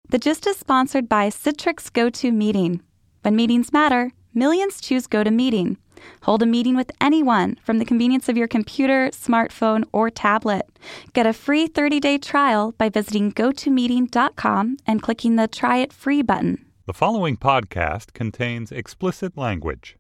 The Gist is sponsored by Citrix GoToMeeting. When meetings matter, millions choose GoToMeeting. Hold a meeting with anyone from the convenience of your computer, smartphone, or tablet. Get a free 30-day trial by visiting gotomeeting.com and clicking the Try It Free button. The following podcast contains explicit language.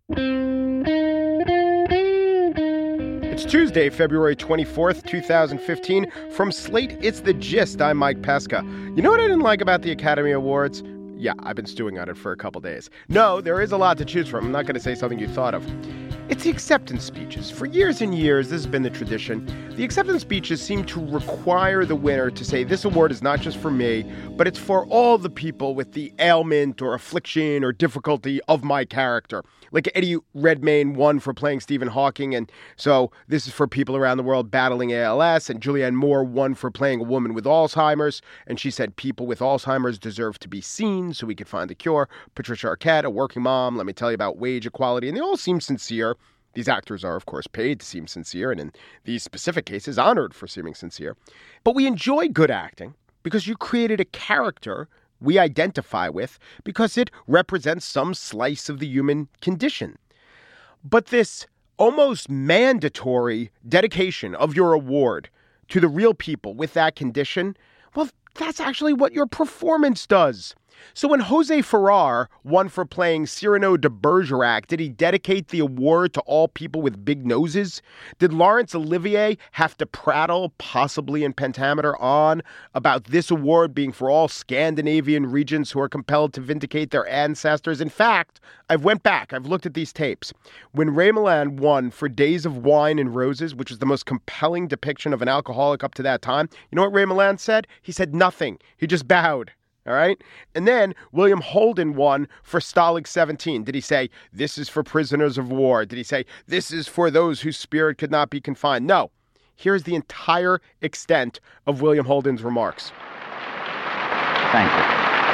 It's Tuesday, February 24th, 2015. From Slate, it's The Gist. I'm Mike Pesca. You know what I didn't like about the Academy Awards? Yeah, I've been stewing on it for a couple days. No, there is a lot to choose from. I'm not going to say something you thought of. It's the acceptance speeches. For years and years, this has been the tradition. The acceptance speeches seem to require the winner to say, this award is not just for me, but it's for all the people with the ailment or affliction or difficulty of my character. Like Eddie Redmayne won for playing Stephen Hawking, and so this is for people around the world battling ALS, and Julianne Moore won for playing a woman with Alzheimer's, and she said people with Alzheimer's deserve to be seen so we could find the cure. Patricia Arquette, a working mom, let me tell you about wage equality, and they all seem sincere. These actors are, of course, paid to seem sincere, and in these specific cases, honored for seeming sincere. But we enjoy good acting because you created a character we identify with because it represents some slice of the human condition. But this almost mandatory dedication of your award to the real people with that condition, well, that's actually what your performance does. So when Jose Ferrer won for playing Cyrano de Bergerac, did he dedicate the award to all people with big noses? Did Laurence Olivier have to prattle, possibly in pentameter, on about this award being for all Scandinavian regents who are compelled to vindicate their ancestors? In fact, I've looked at these tapes. When Ray Milland won for Days of Wine and Roses, which was the most compelling depiction of an alcoholic up to that time, you know what Ray Milland said? He said nothing. He just bowed. All right. And then William Holden won for Stalag 17. Did he say, this is for prisoners of war? Did he say, this is for those whose spirit could not be confined? No. Here's the entire extent of William Holden's remarks. Thank you.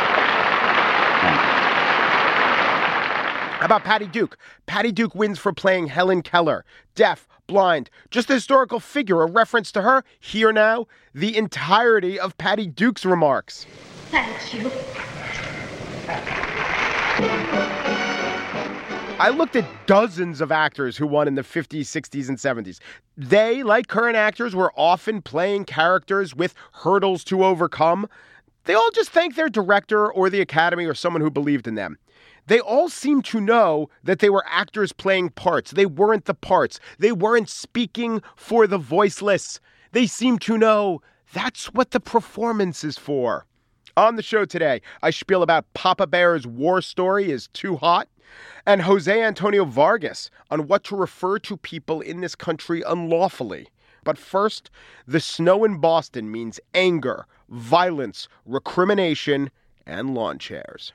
How about Patty Duke? Patty Duke wins for playing Helen Keller. Deaf, blind, just a historical figure, a reference to her. Here now, the entirety of Patty Duke's remarks. Thank you. I looked at dozens of actors who won in the 50s, 60s, and 70s. They, like current actors, were often playing characters with hurdles to overcome. They all just thanked their director or the Academy or someone who believed in them. They all seemed to know that they were actors playing parts. They weren't the parts. They weren't speaking for the voiceless. They seemed to know that's what the performance is for. On the show today, I spiel about Papa Bear's war story is too hot, and Jose Antonio Vargas on what to refer to people in this country unlawfully. But first, the snow in Boston means anger, violence, recrimination, and lawn chairs.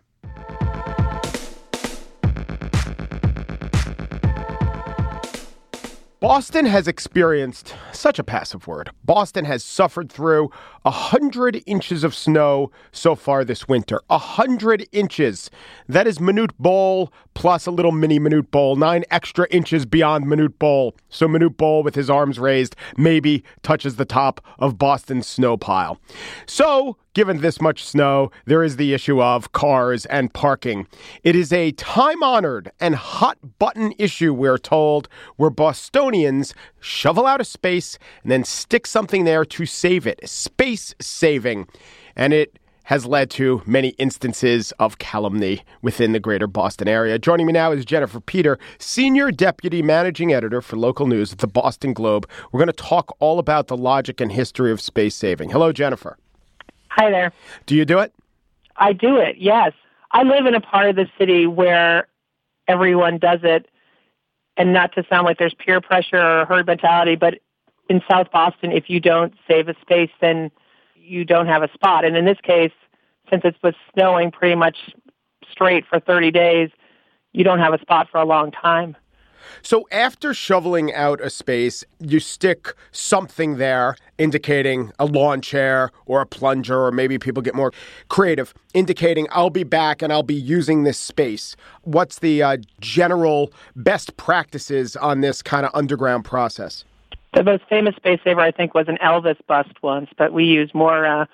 Boston has experienced such a passive word. Boston has suffered through 100 inches of snow so far this winter. 100 inches. That is Manute Bol plus a little mini Manute Bol, 9 extra inches beyond Manute Bol. So Manute Bol, with his arms raised, maybe touches the top of Boston's snow pile. So, given this much snow, there is the issue of cars and parking. It is a time-honored and hot-button issue, we're told, where Bostonians shovel out a space and then stick something there to save it. Space saving. And it has led to many instances of calumny within the greater Boston area. Joining me now is Jennifer Peter, Senior Deputy Managing Editor for Local News at the Boston Globe. We're going to talk all about the logic and history of space saving. Hello, Jennifer. Hi there. Do you do it? I do it, yes. I live in a part of the city where everyone does it, and not to sound like there's peer pressure or herd mentality, but in South Boston, if you don't save a space, then you don't have a spot. And in this case, since it was snowing pretty much straight for 30 days, you don't have a spot for a long time. So after shoveling out a space, you stick something there indicating a lawn chair or a plunger, or maybe people get more creative, indicating I'll be back and I'll be using this space. What's the general best practices on this kind of underground process? The most famous space saver, I think, was an Elvis bust once, but we use more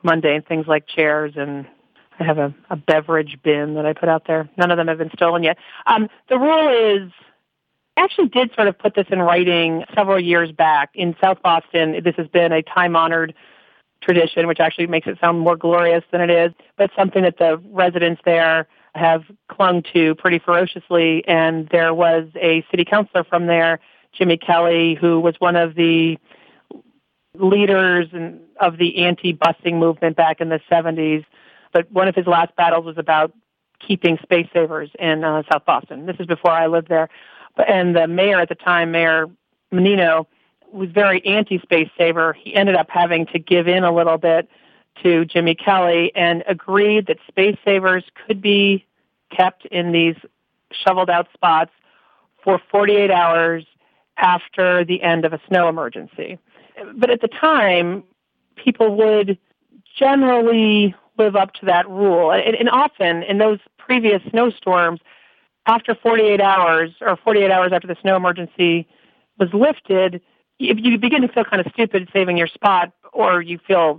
mundane things like chairs, and I have a beverage bin that I put out there. None of them have been stolen yet. The rule is, I actually did sort of put this in writing several years back. In South Boston, this has been a time-honored tradition, which actually makes it sound more glorious than it is, but something that the residents there have clung to pretty ferociously. And there was a city councilor from there, Jimmy Kelly, who was one of the leaders of the anti-busing movement back in the 70s. But one of his last battles was about keeping space savers in South Boston. This is before I lived there. And the mayor at the time, Mayor Menino, was very anti-space saver. He ended up having to give in a little bit to Jimmy Kelly and agreed that space savers could be kept in these shoveled out spots for 48 hours after the end of a snow emergency. But at the time, people would generally live up to that rule. And often in those previous snowstorms, after 48 hours or 48 hours after the snow emergency was lifted, if you begin to feel kind of stupid saving your spot, or you feel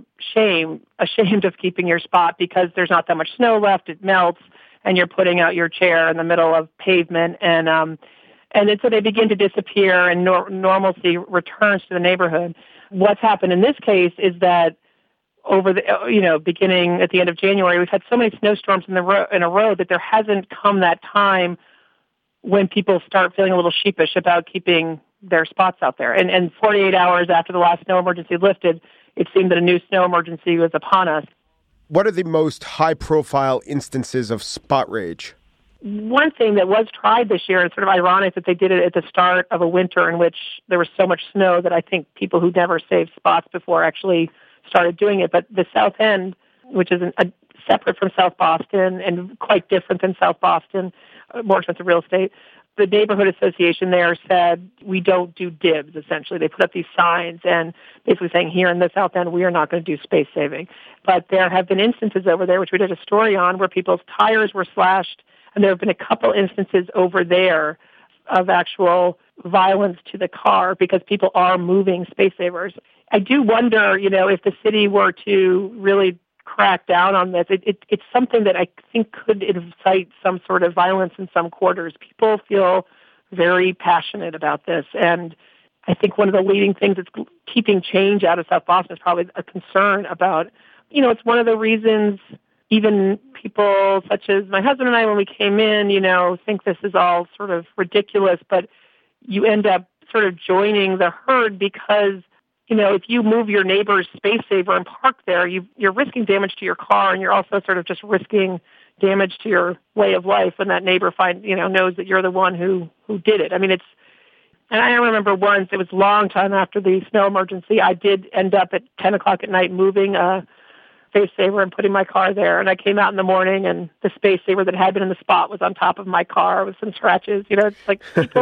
ashamed of keeping your spot because there's not that much snow left, it melts, and you're putting out your chair in the middle of pavement, and then so they begin to disappear, and normalcy returns to the neighborhood. What's happened in this case is that over the beginning at the end of January, we've had so many snowstorms in a row that there hasn't come that time when people start feeling a little sheepish about keeping their spots out there. And 48 hours after the last snow emergency lifted, it seemed that a new snow emergency was upon us. What are the most high-profile instances of spot rage? One thing that was tried this year, and sort of ironic that they did it at the start of a winter in which there was so much snow that I think people who never saved spots before actually started doing it. But the South End, which is separate from South Boston and quite different than South Boston, more expensive real estate, the neighborhood association there said, we don't do dibs, essentially. They put up these signs and basically saying, here in the South End, we are not going to do space saving. But there have been instances over there, which we did a story on, where people's tires were slashed, and there have been a couple instances over there of actual violence to the car because people are moving space savers. I do wonder, if the city were to really crack down on this, it's something that I think could incite some sort of violence in some quarters. People feel very passionate about this, and I think one of the leading things that's keeping change out of South Boston is probably a concern about, it's one of the reasons even people such as my husband and I, when we came in, think this is all sort of ridiculous, but you end up sort of joining the herd because if you move your neighbor's space saver and park there, you're risking damage to your car, and you're also sort of just risking damage to your way of life when that neighbor knows that you're the one who did it. I mean, and I remember once, it was a long time after the snow emergency, I did end up at 10 o'clock at night moving a space saver and putting my car there. And I came out in the morning, and the space saver that had been in the spot was on top of my car with some scratches. It's like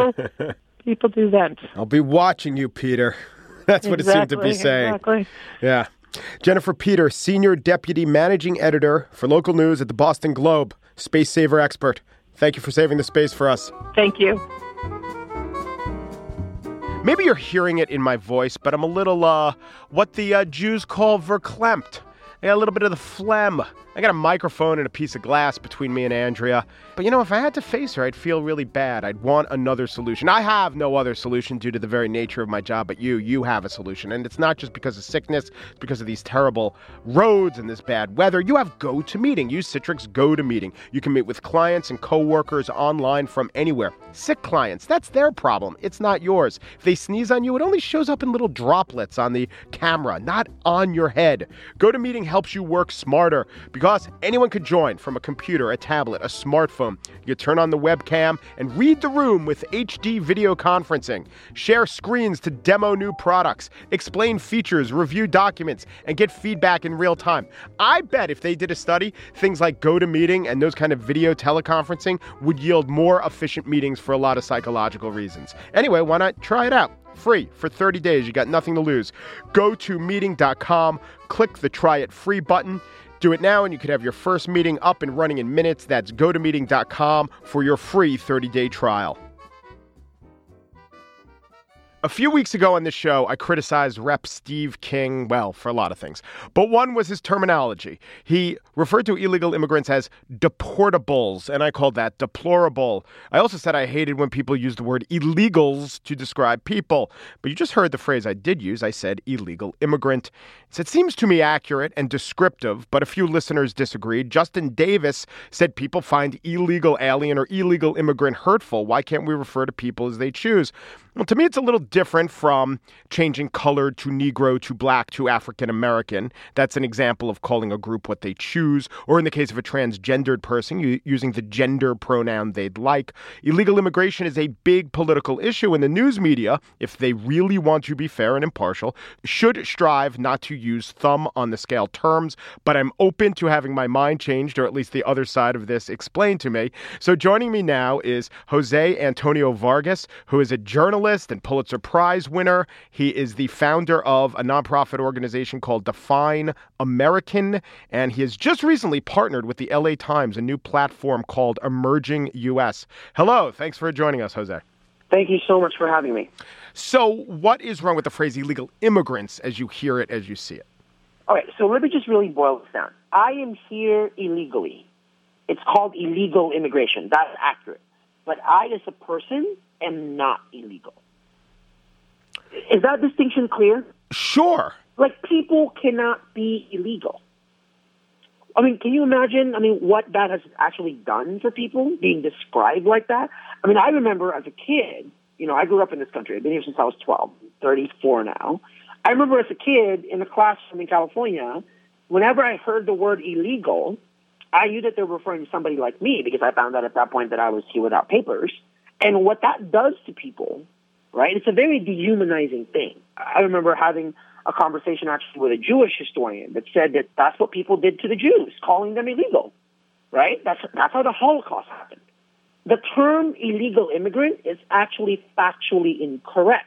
people do vent. I'll be watching you, Peter. That's what it seemed to be saying. Exactly. Yeah. Jennifer Peter, Senior Deputy Managing Editor for Local News at the Boston Globe, space saver expert. Thank you for saving the space for us. Thank you. Maybe you're hearing it in my voice, but I'm a little, what the Jews call verklempt. I got a little bit of the phlegm. I got a microphone and a piece of glass between me and Andrea. But if I had to face her, I'd feel really bad. I'd want another solution. I have no other solution due to the very nature of my job, but you have a solution. And it's not just because of sickness, it's because of these terrible roads and this bad weather. You have GoToMeeting. Use Citrix GoToMeeting. You can meet with clients and coworkers online from anywhere. Sick clients, that's their problem. It's not yours. If they sneeze on you, it only shows up in little droplets on the camera, not on your head. GoToMeeting helps you work smarter because anyone could join from a computer, a tablet, a smartphone. You turn on the webcam and read the room with HD video conferencing. Share screens to demo new products, explain features, review documents, and get feedback in real time. I bet if they did a study, things like GoToMeeting and those kind of video teleconferencing would yield more efficient meetings for a lot of psychological reasons. Anyway, why not try it out? Free for 30 days. You got nothing to lose. GoToMeeting.com. Click the Try It Free button. Do it now and you could have your first meeting up and running in minutes. That's GoToMeeting.com for your free 30-day trial. A few weeks ago on this show, I criticized Rep. Steve King, well, for a lot of things. But one was his terminology. He referred to illegal immigrants as deportables, and I called that deplorable. I also said I hated when people used the word illegals to describe people. But you just heard the phrase I did use. I said illegal immigrant. So it seems to me accurate and descriptive, but a few listeners disagreed. Justin Davis said people find illegal alien or illegal immigrant hurtful. Why can't we refer to people as they choose? Well, to me, it's a little different from changing color to Negro to black to African American. That's an example of calling a group what they choose, or in the case of a transgendered person, using the gender pronoun they'd like. Illegal immigration is a big political issue, and the news media, if they really want to be fair and impartial, should strive not to use thumb on the scale terms. But I'm open to having my mind changed, or at least the other side of this explained to me. So joining me now is Jose Antonio Vargas, who is a journalist and Pulitzer Prize winner. He is the founder of a nonprofit organization called Define American, and he has just recently partnered with the LA Times, a new platform called Emerging US. Hello, thanks for joining us, Jose. Thank you so much for having me. So what is wrong with the phrase illegal immigrants as you hear it, as you see it? All right, so let me just really boil this down. I am here illegally. It's called illegal immigration. That's accurate. But I, as a person, am not illegal. Is that distinction clear? Sure. Like, people cannot be illegal. I mean, can you imagine, what that has actually done for people, being described like that? I mean, I remember as a kid, I grew up in this country. I've been here since I was 12, 34 now. I remember as a kid in a classroom in California, whenever I heard the word illegal, I knew that they were referring to somebody like me because I found out at that point that I was here without papers. And what that does to people, right, it's a very dehumanizing thing. I remember having a conversation actually with a Jewish historian that said that that's what people did to the Jews, calling them illegal, right? That's how the Holocaust happened. The term illegal immigrant is actually factually incorrect.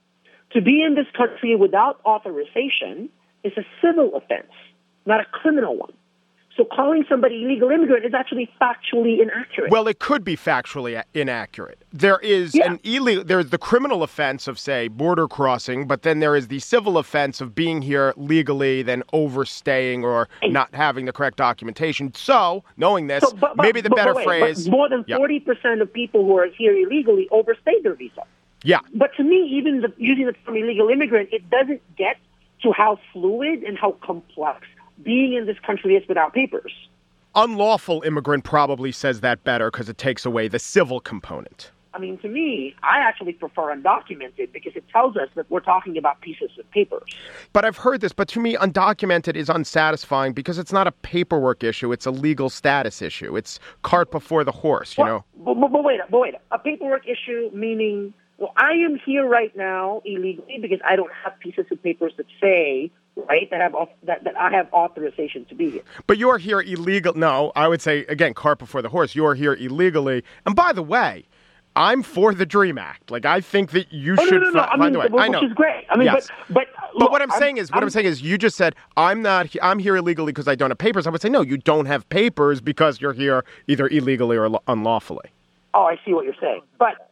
To be in this country without authorization is a civil offense, not a criminal one. So calling somebody illegal immigrant is actually factually inaccurate. Well, it could be factually inaccurate. There is there's the criminal offense of, say, border crossing, but then there is the civil offense of being here legally, then overstaying or not having the correct documentation. So, knowing this, maybe the better phrase... more than 40% of people who are here illegally overstayed their visa. Yeah. But to me, even using the term illegal immigrant, it doesn't get to how fluid and how complex being in this country is without papers. Unlawful immigrant probably says that better because it takes away the civil component. I mean, to me, I actually prefer undocumented because it tells us that we're talking about pieces of paper. But I've heard this, but to me, undocumented is unsatisfying because it's not a paperwork issue. It's a legal status issue. It's cart before the horse, know? But wait. A paperwork issue meaning, well, I am here right now illegally because I don't have pieces of papers that say... right, that I have authorization to be here. But you're here illegal. No, I would say, again, cart before the horse. You're here illegally. And by the way, I'm for the DREAM Act. Like, I think that you should find a way. I know. Which is great. I mean, yes. but what I'm saying is, you just said, I'm here illegally because I don't have papers. I would say, no, you don't have papers because you're here either illegally or unlawfully. Oh, I see what you're saying. But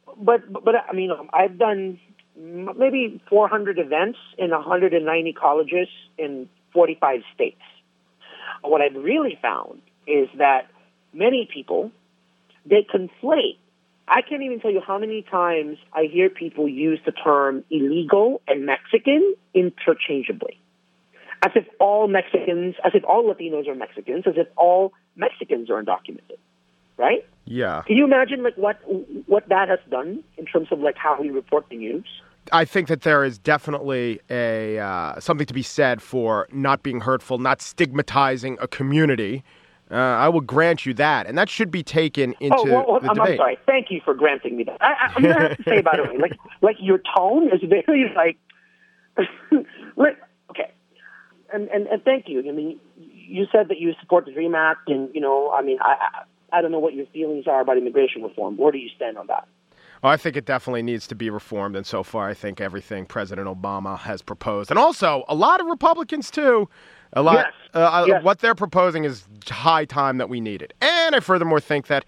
I mean, I've done maybe 400 events in 190 colleges in 45 states. What I've really found is that many people, they conflate. I can't even tell you how many times I hear people use the term illegal and Mexican interchangeably. As if all Latinos are Mexicans, as if all Mexicans are undocumented, right? Yeah. Can you imagine what that has done in terms of how we report the news? I think that there is definitely something to be said for not being hurtful, not stigmatizing a community. I will grant you that, and that should be taken into the debate. I'm sorry. Thank you for granting me that. I'm going to have to say, by the way, like your tone is very okay. And thank you. I mean, you said that you support the DREAM Act, and I don't know what your feelings are about immigration reform. Where do you stand on that? Well, I think it definitely needs to be reformed, and so far I think everything President Obama has proposed, and also a lot of Republicans too, Yes. What they're proposing is high time that we need it. And I furthermore think that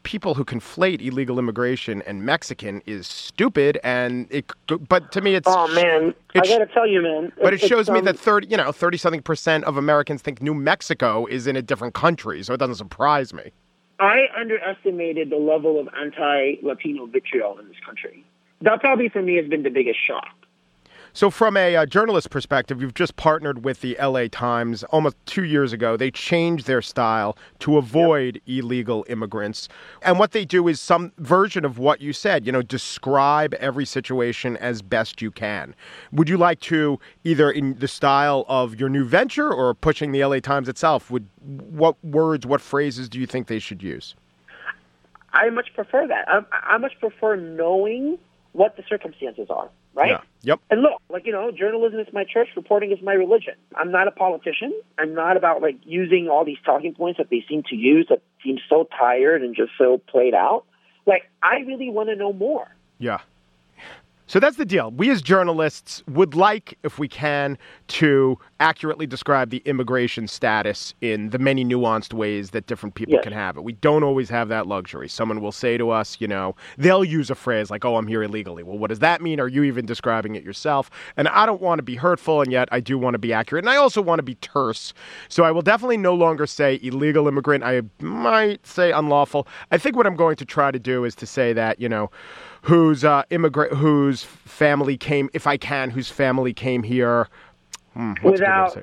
people who conflate illegal immigration and Mexican is stupid, but to me it's... Oh, man, I gotta tell you, man. But it shows me that 30-something% of Americans think New Mexico is in a different country, so it doesn't surprise me. I underestimated the level of anti-Latino vitriol in this country. That probably for me has been the biggest shock. So from a journalist perspective, you've just partnered with the LA Times almost 2 years ago. They changed their style to avoid illegal immigrants. And what they do is some version of what you said, describe every situation as best you can. Would you like to, either in the style of your new venture or pushing the LA Times itself, what words, what phrases do you think they should use? I much prefer that. I much prefer knowing what the circumstances are. Right? Yeah. Yep. And look, journalism is my church, reporting is my religion. I'm not a politician. I'm not about, using all these talking points that they seem to use that seem so tired and just so played out. I really want to know more. Yeah. So that's the deal. We as journalists would like, if we can, to accurately describe the immigration status in the many nuanced ways that different people can have it. We don't always have that luxury. Someone will say to us, they'll use a phrase like, oh, I'm here illegally. Well, what does that mean? Are you even describing it yourself? And I don't want to be hurtful, and yet I do want to be accurate. And I also want to be terse. So I will definitely no longer say illegal immigrant. I might say unlawful. I think what I'm going to try to do is to say that, whose family came here without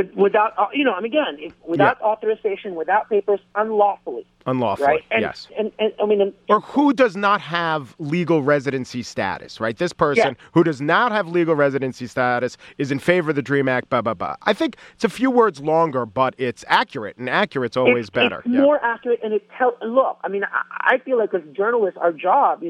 authorization, without papers, unlawfully, right? Yes. And or who does not have legal residency status, right? This person who does not have legal residency status is in favor of the DREAM Act, blah, blah, blah. I think it's a few words longer, but it's accurate, and accurate's always better. It's more accurate, and I feel like as journalists, our job,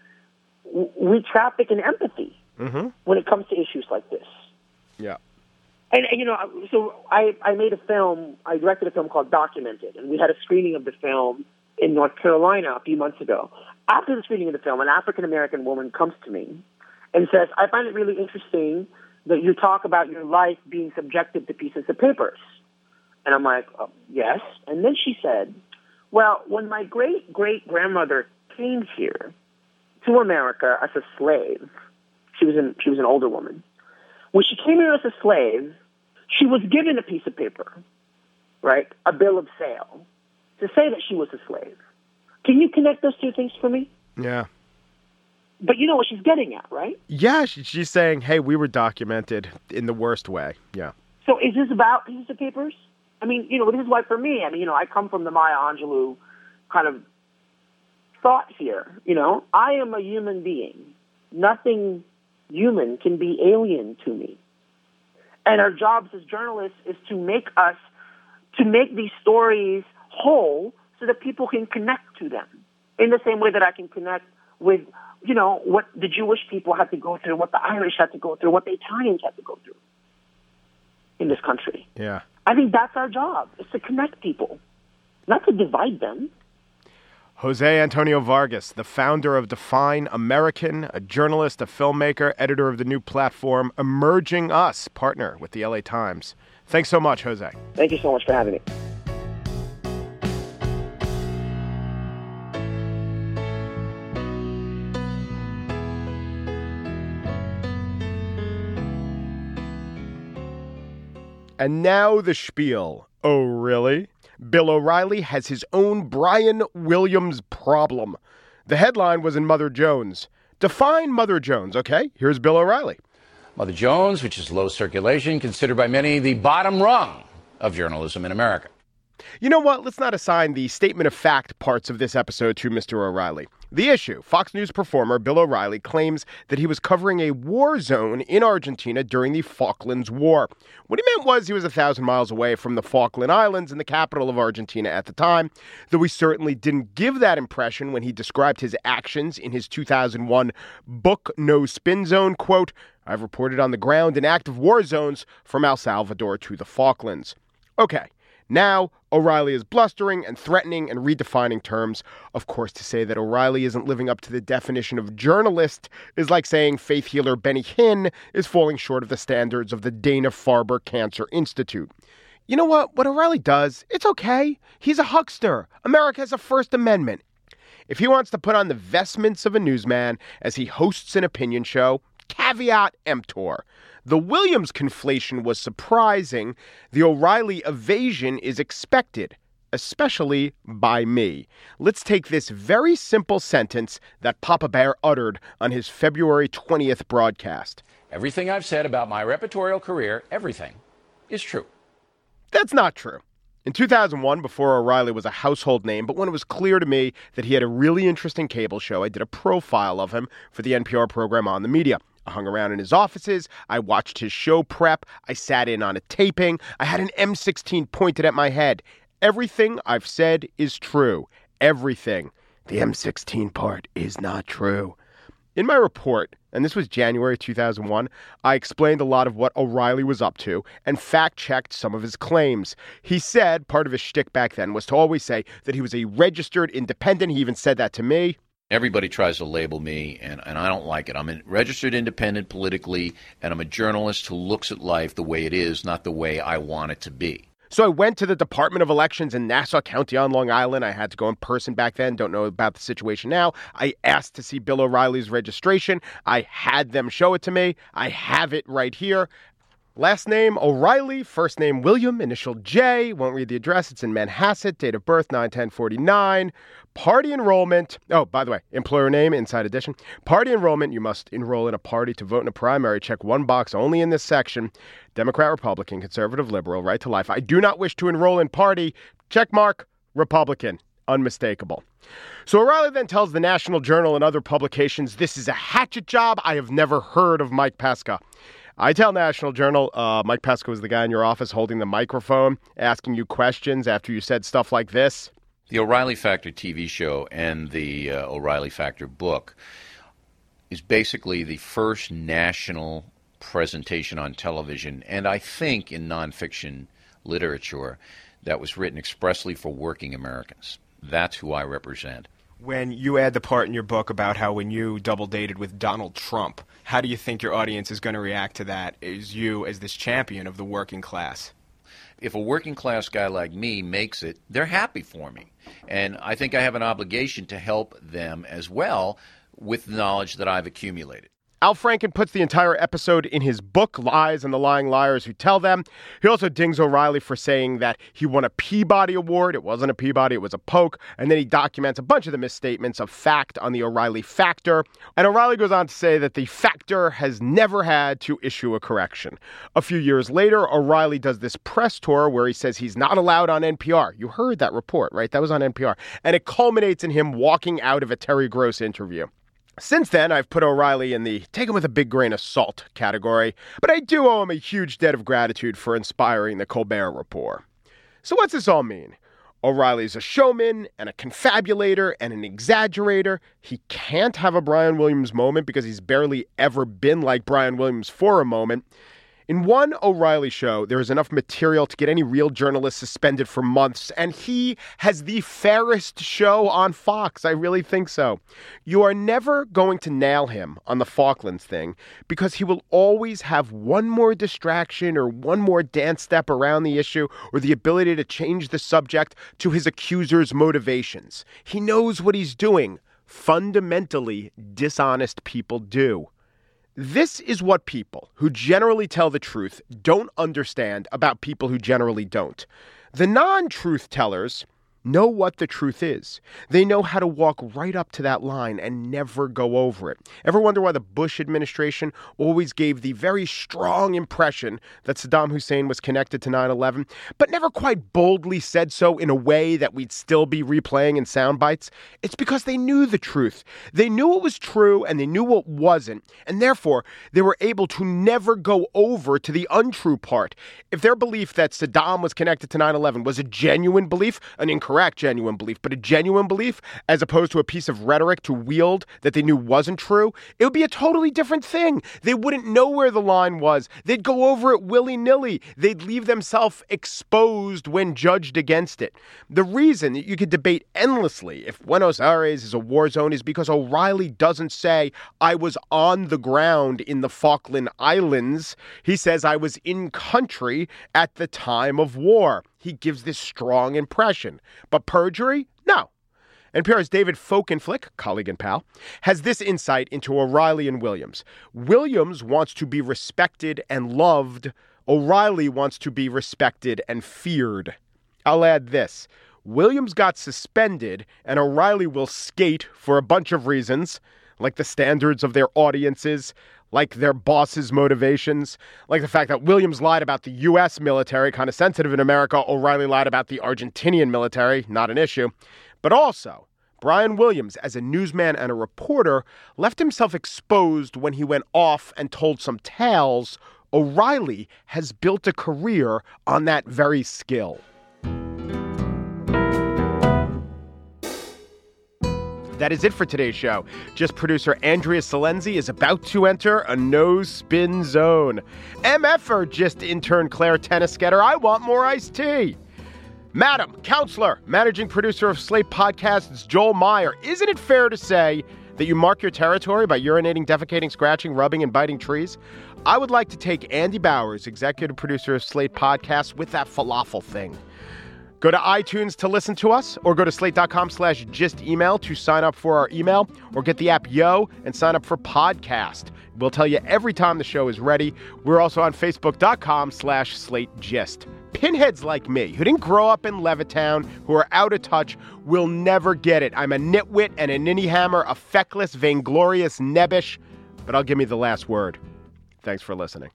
we traffic in empathy when it comes to issues like this. Yeah. And so I made a film, I directed a film called Documented, and we had a screening of the film in North Carolina a few months ago. After the screening of the film, an African-American woman comes to me and says, I find it really interesting that you talk about your life being subjected to pieces of papers. And I'm like, oh, yes. And then she said, well, when my great-great-grandmother came here to America as a slave, she was an older woman. When she came here as a slave, she was given a piece of paper, right, a bill of sale, to say that she was a slave. Can you connect those two things for me? Yeah. But you know what she's getting at, right? Yeah, she's saying, hey, we were documented in the worst way. Yeah. So is this about pieces of papers? This is why for me, I come from the Maya Angelou kind of thought here. I am a human being. Nothing human can be alien to me. And our jobs as journalists is to make these stories whole so that people can connect to them in the same way that I can connect with, what the Jewish people had to go through, what the Irish had to go through, what the Italians had to go through in this country. Yeah. I think that's our job, is to connect people, not to divide them. Jose Antonio Vargas, the founder of Define American, a journalist, a filmmaker, editor of the new platform Emerging Us, partner with the LA Times. Thanks so much, Jose. Thank you so much for having me. And now the spiel. Oh, really? Bill O'Reilly has his own Brian Williams problem. The headline was in Mother Jones. Define Mother Jones, okay? Here's Bill O'Reilly. Mother Jones, which is low circulation, considered by many the bottom rung of journalism in America. You know what? Let's not assign the statement of fact parts of this episode to Mr. O'Reilly. The issue: Fox News performer Bill O'Reilly claims that he was covering a war zone in Argentina during the Falklands War. What he meant was he was 1,000 miles away from the Falkland Islands and the capital of Argentina at the time, though he certainly didn't give that impression when he described his actions in his 2001 book, No Spin Zone. Quote, I've reported on the ground in active war zones from El Salvador to the Falklands. Okay. Now, O'Reilly is blustering and threatening and redefining terms. Of course, to say that O'Reilly isn't living up to the definition of journalist is like saying faith healer Benny Hinn is falling short of the standards of the Dana-Farber Cancer Institute. You know what? What O'Reilly does, it's okay. He's a huckster. America has a First Amendment. If he wants to put on the vestments of a newsman as he hosts an opinion show, caveat emptor. The Williams conflation was surprising. The O'Reilly evasion is expected, especially by me. Let's take this very simple sentence that Papa Bear uttered on his February 20th broadcast. Everything I've said about my reportorial career, everything, is true. That's not true. In 2001, before O'Reilly was a household name, but when it was clear to me that he had a really interesting cable show, I did a profile of him for the NPR program On the Media. I hung around in his offices. I watched his show prep. I sat in on a taping. I had an M16 pointed at my head. Everything I've said is true. Everything. The M16 part is not true. In my report, and this was January 2001, I explained a lot of what O'Reilly was up to and fact-checked some of his claims. He said, part of his shtick back then was to always say that he was a registered independent. He even said that to me. Everybody tries to label me, and I don't like it. I'm a registered independent politically, and I'm a journalist who looks at life the way it is, not the way I want it to be. So I went to the Department of Elections in Nassau County on Long Island. I had to go in person back then. Don't know about the situation now. I asked to see Bill O'Reilly's registration. I had them show it to me. I have it right here. Last name, O'Reilly. First name, William. Initial J. Won't read the address. It's in Manhasset. Date of birth, 9/10/49. Party enrollment. Oh, by the way, employer name, Inside Edition. Party enrollment. You must enroll in a party to vote in a primary. Check one box only in this section. Democrat, Republican, Conservative, Liberal, right to life. I do not wish to enroll in party. Check mark, Republican. Unmistakable. So O'Reilly then tells the National Journal and other publications, this is a hatchet job. I have never heard of Mike Pesca. I tell National Journal, Mike Pesca was the guy in your office holding the microphone, asking you questions after you said stuff like this. The O'Reilly Factor TV show and the O'Reilly Factor book is basically the first national presentation on television, and I think in nonfiction literature, that was written expressly for working Americans. That's who I represent. When you add the part in your book about how when you double dated with Donald Trump, how do you think your audience is going to react to that as you as this champion of the working class? If a working class guy like me makes it, they're happy for me. And I think I have an obligation to help them as well with the knowledge that I've accumulated. Al Franken puts the entire episode in his book, Lies and the Lying Liars Who Tell Them. He also dings O'Reilly for saying that he won a Peabody Award. It wasn't a Peabody, it was a Polk. And then he documents a bunch of the misstatements of fact on the O'Reilly Factor. And O'Reilly goes on to say that the Factor has never had to issue a correction. A few years later, O'Reilly does this press tour where he says he's not allowed on NPR. You heard that report, right? That was on NPR. And it culminates in him walking out of a Terry Gross interview. Since then, I've put O'Reilly in the take him with a big grain of salt category, but I do owe him a huge debt of gratitude for inspiring the Colbert Report. So what's this all mean? O'Reilly's a showman and a confabulator and an exaggerator. He can't have a Brian Williams moment because he's barely ever been like Brian Williams for a moment. In one O'Reilly show, there is enough material to get any real journalist suspended for months, and he has the fairest show on Fox. I really think so. You are never going to nail him on the Falklands thing because he will always have one more distraction or one more dance step around the issue or the ability to change the subject to his accuser's motivations. He knows what he's doing. Fundamentally, dishonest people do. This is what people who generally tell the truth don't understand about people who generally don't. The non-truth tellers know what the truth is. They know how to walk right up to that line and never go over it. Ever wonder why the Bush administration always gave the very strong impression that Saddam Hussein was connected to 9/11, but never quite boldly said so in a way that we'd still be replaying in sound bites? It's because they knew the truth. They knew what was true and they knew what wasn't, and therefore they were able to never go over to the untrue part. If their belief that Saddam was connected to 9/11 was a genuine belief, an incorrect genuine belief, but a genuine belief, as opposed to a piece of rhetoric to wield that they knew wasn't true, it would be a totally different thing. They wouldn't know where the line was. They'd go over it willy-nilly. They'd leave themselves exposed when judged against it. The reason that you could debate endlessly if Buenos Aires is a war zone is because O'Reilly doesn't say, I was on the ground in the Falkland Islands. He says, I was in country at the time of war. He gives this strong impression. But perjury? No. NPR's David Folkenflik, colleague and pal, has this insight into O'Reilly and Williams. Williams wants to be respected and loved. O'Reilly wants to be respected and feared. I'll add this. Williams got suspended, and O'Reilly will skate for a bunch of reasons, like the standards of their audiences, like their boss's motivations, like the fact that Williams lied about the U.S. military, kind of sensitive in America. O'Reilly lied about the Argentinian military, not an issue. But also, Brian Williams, as a newsman and a reporter, left himself exposed when he went off and told some tales. O'Reilly has built a career on that very skill. That is it for today's show. Just producer Andrea Salenzi is about to enter a no-spin zone. MFer just intern Claire Tennisketter, I want more iced tea. Madam, counselor, managing producer of Slate Podcasts, Joel Meyer, isn't it fair to say that you mark your territory by urinating, defecating, scratching, rubbing, and biting trees? I would like to take Andy Bowers, executive producer of Slate Podcasts, with that falafel thing. Go to iTunes to listen to us, or go to slate.com/gist email to sign up for our email, or get the app Yo and sign up for podcast. We'll tell you every time the show is ready. We're also on facebook.com/slategist. Pinheads like me, who didn't grow up in Levittown, who are out of touch, will never get it. I'm a nitwit and a ninny hammer, a feckless, vainglorious nebbish, but I'll give me the last word. Thanks for listening.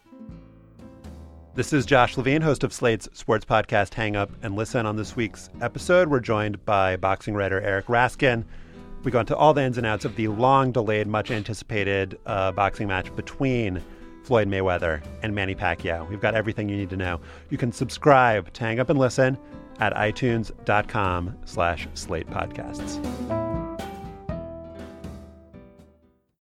This is Josh Levine, host of Slate's sports podcast Hang Up and Listen. On this week's episode, we're joined by boxing writer Eric Raskin. We go into all the ins and outs of the long-delayed, much-anticipated boxing match between Floyd Mayweather and Manny Pacquiao. We've got everything you need to know. You can subscribe to Hang Up and Listen at itunes.com/Slate Podcasts.